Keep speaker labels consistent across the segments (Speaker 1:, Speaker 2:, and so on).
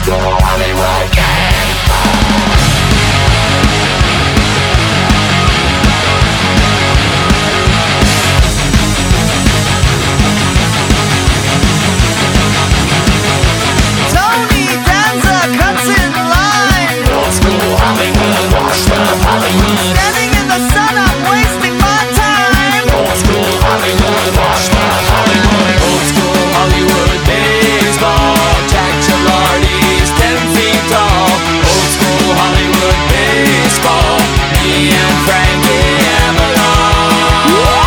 Speaker 1: school Hollywood
Speaker 2: Tony Danza cuts in line.
Speaker 1: Old school Hollywood, washed up Hollywood.
Speaker 2: Standing in the sun, I'm wasting my time.
Speaker 1: Old school Hollywood, washed up Hollywood.
Speaker 3: Old school Hollywood baseball, Jack Gilardi's 10 feet tall. Old school Hollywood baseball, me and Frankie Avalon.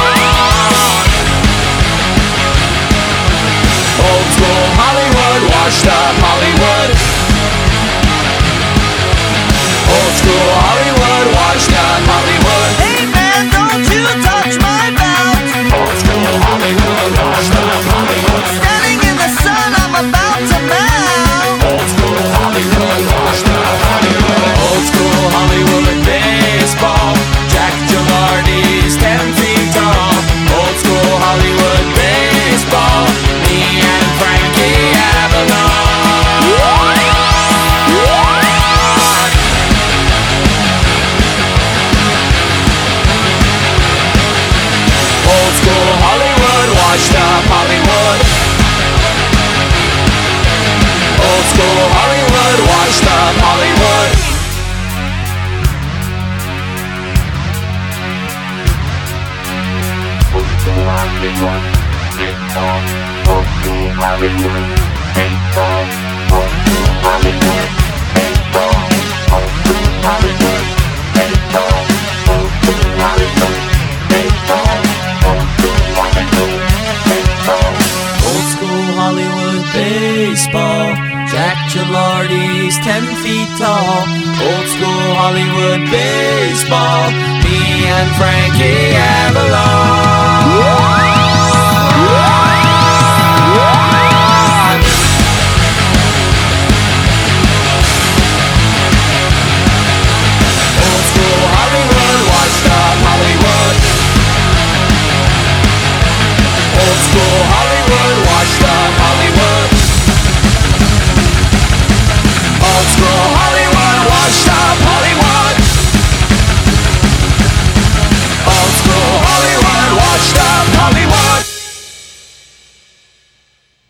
Speaker 3: Old school Hollywood, washed up Hollywood. Old school Hollywood, washed up Hollywood.
Speaker 2: Hey man, don't you touch my belt.
Speaker 1: Old school Hollywood, washed up Hollywood.
Speaker 2: Standing in the sun, I'm about to melt.
Speaker 1: Old school Hollywood, washed up Hollywood.
Speaker 3: Old school Hollywood baseball, Jack Gilardi's 10 feet tall. Old school Hollywood baseball, me and Frankie Avalon. Old school Hollywood, washed up Hollywood. Old school Hollywood, washed up Hollywood.
Speaker 1: Old school Hollywood, baseball. Old school Hollywood, baseball. Old school Hollywood, baseball. Old school Hollywood, baseball. Old school Hollywood, baseball. Old school Hollywood, baseball.
Speaker 3: Old school Hollywood baseball, Jack Gilardi's 10 feet tall. Old school Hollywood baseball, me and Frankie Avalon.